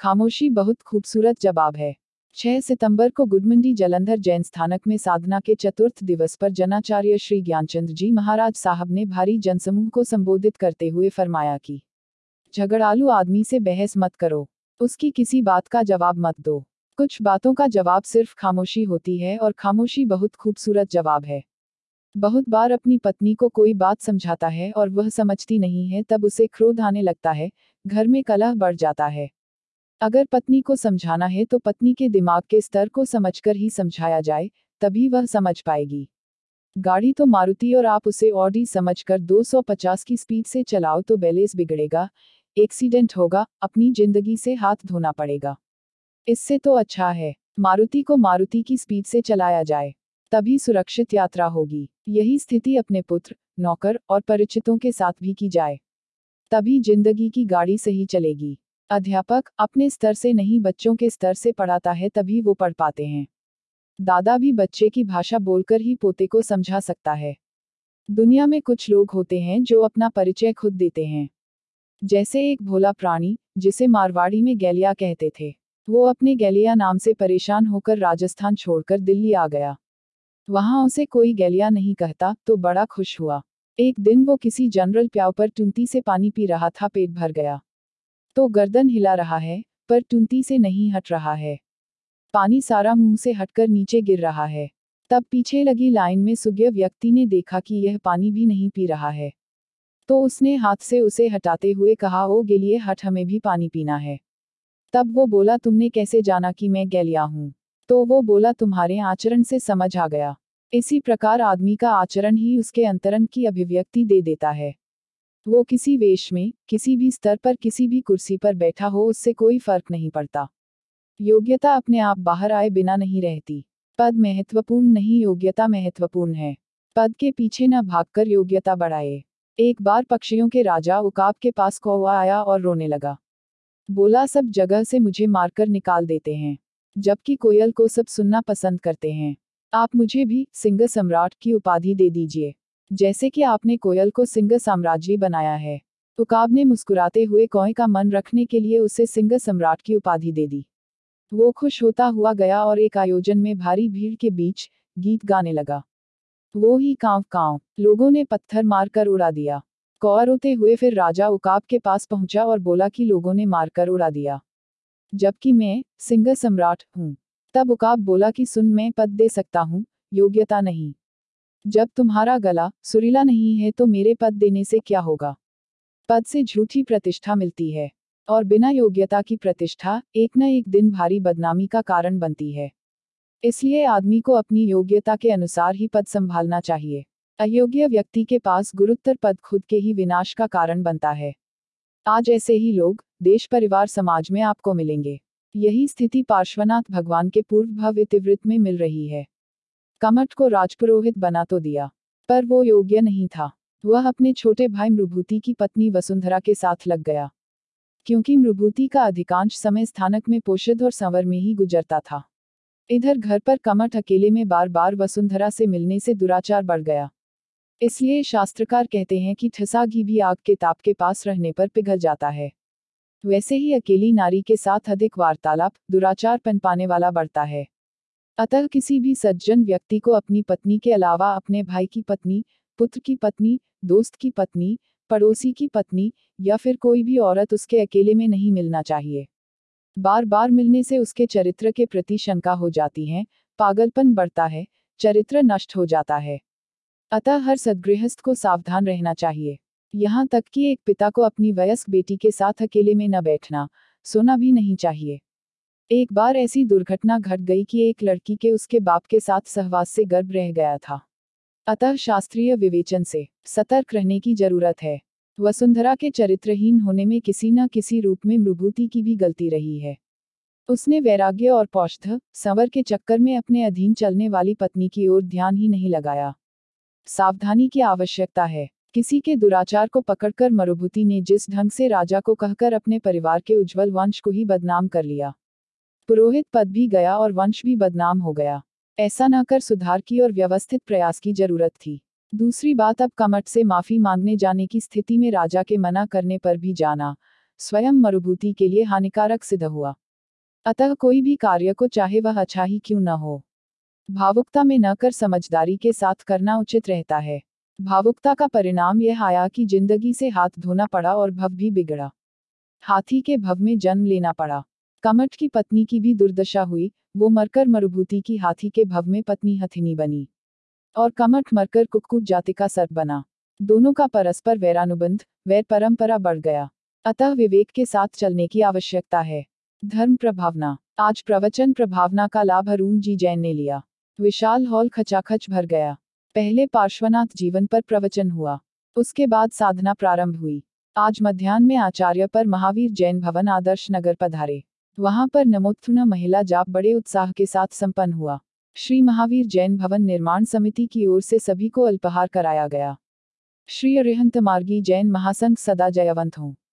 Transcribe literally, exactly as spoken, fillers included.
खामोशी बहुत खूबसूरत जवाब है। छह सितंबर को गुडमंडी जलंधर जैन स्थानक में साधना के चतुर्थ दिवस पर जनाचार्य श्री ज्ञानचंद जी महाराज साहब ने भारी जनसमूह को संबोधित करते हुए फरमाया कि झगड़ालू आदमी से बहस मत करो, उसकी किसी बात का जवाब मत दो। कुछ बातों का जवाब सिर्फ खामोशी होती है और खामोशी बहुत खूबसूरत जवाब है। बहुत बार अपनी पत्नी को कोई बात समझाता है और वह समझती नहीं है, तब उसे क्रोध आने लगता है, घर में कलह बढ़ जाता है। अगर पत्नी को समझाना है तो पत्नी के दिमाग के स्तर को समझकर ही समझाया जाए, तभी वह समझ पाएगी। गाड़ी तो मारुति और आप उसे ऑडी समझकर दो सौ पचास की स्पीड से चलाओ तो बैलेंस बिगड़ेगा, एक्सीडेंट होगा, अपनी जिंदगी से हाथ धोना पड़ेगा। इससे तो अच्छा है मारुति को मारुति की स्पीड से चलाया जाए, तभी सुरक्षित यात्रा होगी। यही स्थिति अपने पुत्र, नौकर और परिचितों के साथ भी की जाए, तभी जिंदगी की गाड़ी सही चलेगी। अध्यापक अपने स्तर से नहीं बच्चों के स्तर से पढ़ाता है, तभी वो पढ़ पाते हैं। दादा भी बच्चे की भाषा बोलकर ही पोते को समझा सकता है। दुनिया में कुछ लोग होते हैं जो अपना परिचय खुद देते हैं। जैसे एक भोला प्राणी, जिसे मारवाड़ी में गैलिया कहते थे। वो अपने गैलिया नाम से परेशान होकर राजस्थान छोड़कर दिल्ली आ गया। वहां उसे कोई गैलिया नहीं कहता तो बड़ा खुश हुआ। एक दिन वो किसी जनरल प्याऊ पर टुंटी से पानी पी रहा था, पेट भर गया तो गर्दन हिला रहा है, पर टुंटी से नहीं हट रहा है। पानी सारा मुंह से हटकर नीचे गिर रहा है। तब पीछे लगी लाइन में सुज्ञ व्यक्ति ने देखा कि यह पानी भी नहीं पी रहा है, तो उसने हाथ से उसे हटाते हुए कहा, ओ गेलिए हट, हमें भी पानी पीना है। तब वो बोला, तुमने कैसे जाना कि मैं गैलिया हूं? तो वो बोला, तुम्हारे आचरण से समझ आ गया। इसी प्रकार आदमी का आचरण ही उसके अंतरंग की अभिव्यक्ति दे देता है। वो किसी वेश में, किसी भी स्तर पर, किसी भी कुर्सी पर बैठा हो, उससे कोई फर्क नहीं पड़ता। योग्यता अपने आप बाहर आए बिना नहीं रहती। पद महत्वपूर्ण नहीं, योग्यता महत्वपूर्ण है। पद के पीछे न भागकर योग्यता बढ़ाए। एक बार पक्षियों के राजा उकाब के पास कौवा आया और रोने लगा। बोला, सब जगह से मुझे मारकर निकाल देते हैं, जबकि कोयल को सब सुनना पसंद करते हैं। आप मुझे भी सिंह सम्राट की उपाधि दे दीजिए, जैसे कि आपने कोयल को सिंह साम्राज्य बनाया है। उकाब ने मुस्कुराते हुए कौए का मन रखने के लिए उसे सिंह सम्राट की उपाधि दे दी। वो खुश होता हुआ गया और एक आयोजन में भारी भीड़ के बीच गीत गाने लगा। वो ही कांव कांव, लोगों ने पत्थर मारकर उड़ा दिया। कौआ रोते हुए फिर राजा उकाब के पास पहुंचा और बोला कि लोगों ने मारकर उड़ा दिया, जबकि मैं सिंह सम्राट हूं। तब उकाब बोला कि सुन, मैं पद दे सकता हूं, योग्यता नहीं। जब तुम्हारा गला सुरीला नहीं है तो मेरे पद देने से क्या होगा? पद से झूठी प्रतिष्ठा मिलती है, और बिना योग्यता की प्रतिष्ठा एक न एक दिन भारी बदनामी का कारण बनती है। इसलिए आदमी को अपनी योग्यता के अनुसार ही पद संभालना चाहिए। अयोग्य व्यक्ति के पास गुरुत्तर पद खुद के ही विनाश का कारण बनता है। आज ऐसे ही लोग देश, परिवार, समाज में आपको मिलेंगे। यही स्थिति पार्श्वनाथ भगवान के पूर्व भव इतिवृत्त में मिल रही है। कमठ को राजपुरोहित बना तो दिया, पर वो योग्य नहीं था। वह अपने छोटे भाई मृभूति की पत्नी वसुंधरा के साथ लग गया, क्योंकि मृभूति का अधिकांश समय स्थानक में पोषद और संवर में ही गुजरता था। इधर घर पर कमठ अकेले में बार बार वसुंधरा से मिलने से दुराचार बढ़ गया। इसलिए शास्त्रकार कहते हैं कि ठसा घी भी आग के ताप के पास रहने पर पिघल जाता है। वैसे ही अकेली नारी के साथ अधिक वार्तालाप दुराचार पनपाने वाला बढ़ता है। अतः किसी भी सज्जन व्यक्ति को अपनी पत्नी के अलावा अपने भाई की पत्नी, पुत्र की पत्नी, दोस्त की पत्नी, पड़ोसी की पत्नी या फिर कोई भी औरत उसके अकेले में नहीं मिलना चाहिए। बार बार मिलने से उसके चरित्र के प्रति शंका हो जाती है, पागलपन बढ़ता है, चरित्र नष्ट हो जाता है। अतः हर सद्गृहस्थ को सावधान रहना चाहिए। यहाँ तक कि एक पिता को अपनी वयस्क बेटी के साथ अकेले में न बैठना, सोना भी नहीं चाहिए। एक बार ऐसी दुर्घटना घट गई कि एक लड़की के उसके बाप के साथ सहवास से गर्भ रह गया था। अतः शास्त्रीय विवेचन से सतर्क रहने की जरूरत है। वसुंधरा के चरित्रहीन होने में किसी न किसी रूप में मृभूति की भी गलती रही है। उसने वैराग्य और पौष्ठ संवर के चक्कर में अपने अधीन चलने वाली पत्नी की ओर ध्यान ही नहीं लगाया। सावधानी की आवश्यकता है। किसी के दुराचार को पकड़कर मरुभूति ने जिस ढंग से राजा को कहकर अपने परिवार के उज्जवल वंश को ही बदनाम कर लिया, पुरोहित पद भी गया और वंश भी बदनाम हो गया। ऐसा न कर सुधार की और व्यवस्थित प्रयास की जरूरत थी। दूसरी बात, अब कमठ से माफी मांगने जाने की स्थिति में राजा के मना करने पर भी जाना, स्वयं मरुभूति के लिए हानिकारक सिद्ध हुआ। अतः कोई भी कार्य को चाहे वह अच्छा ही क्यों न हो, भावुकता में न कर समझदारी के साथ करना उचित रहता है। भावुकता का परिणाम यह आया कि जिंदगी से हाथ धोना पड़ा और भव भी बिगड़ा। हाथी के भव में जन्म लेना पड़ा। कमठ की पत्नी की भी दुर्दशा हुई, वो मरकर मरुभूति की हाथी के भव में पत्नी हथिनी बनी और कमठ मरकर कुक्कुट जाति का सर्प बना। दोनों का परस्पर वैरानुबंध, वैर परंपरा बढ़ गया। अतः विवेक के साथ चलने की आवश्यकता है। धर्म प्रभावना। आज प्रवचन प्रभावना का लाभ अरुण जी जैन ने लिया। विशाल हॉल खचाखच भर गया। पहले पार्श्वनाथ जीवन पर प्रवचन हुआ, उसके बाद साधना प्रारंभ हुई। आज मध्याह्न में आचार्य पर महावीर जैन भवन आदर्श नगर पधारे। वहां पर नमोत्थुना महिला जाप बड़े उत्साह के साथ संपन्न हुआ। श्री महावीर जैन भवन निर्माण समिति की ओर से सभी को अल्पाहार कराया गया। श्री अरिहंत मार्गी जैन महासंघ सदा जयवंत हों।